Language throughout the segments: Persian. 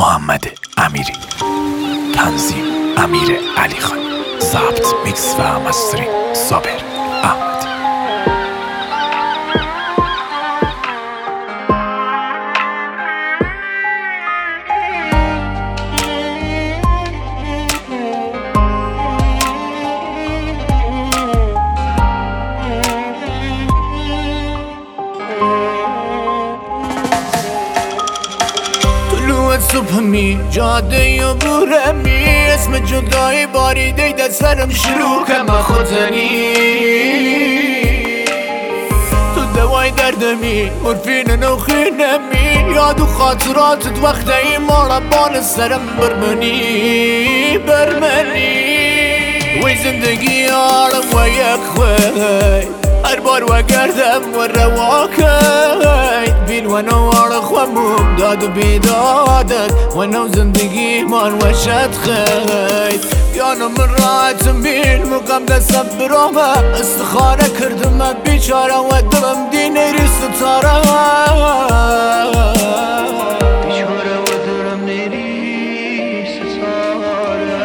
محمد امیری، تنظیم امیر علی خان، ضبط میکس و مسترینگ صابر احمد. صبحمی جاده یا بورمی اسم جدایی باریده در سرم شروع کم خودنی تو دوای دردمی مورفین نوخینمی یاد و خاطراتت وقتی مارا بان سرم برمنی وی زندگی آرم و یک خوی هر بار و گردم و رواکید بین و نوار خوامم داد و بیدادت و نو زندگی من و شد خید یانو من راحتم بین مقام دستم برامه استخاره کردم بیچاره و دلم دینه ریست تاره بیچاره و دلم نیریست تاره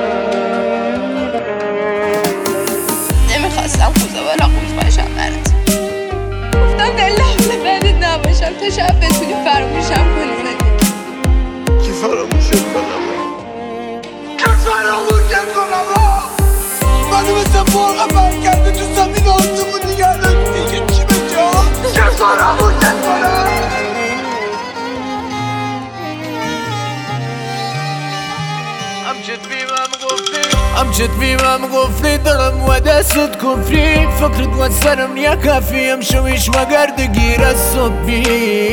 نمیخواستم خوزه ولا خوز باشم برات گفتم در لحظه بعدت نباشم تا شب بتونی فراموشم کنی زندگی کی فراموشت کنم منو مثل مرغ برگرده تو زمین آسمون دیگر دیگه چی بجا کی فراموشت کنم امجد بیمم گفتی دارم و دستت کفری فکرت و سرم نیا کافیم شویش و گردگیر از صبحی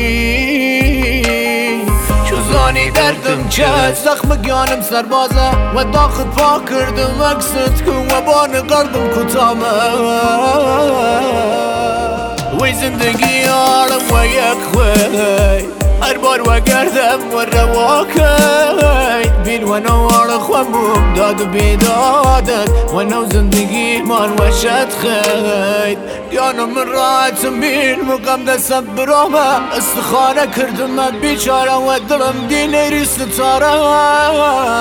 چوزانی دردم چه زخم گانم سربازه و داخل پا کردم اکست کن و بان قردم کتامه وی زندگی آرم و یک خوی هر بار و گردم و رواکید بین و نوار خوامم داد و بیدادت و نو زندگی من و شد خید یانو من راحتم بین مقام دستم برامه استخاره کردم بیچاره و دلم دینه ریست تاره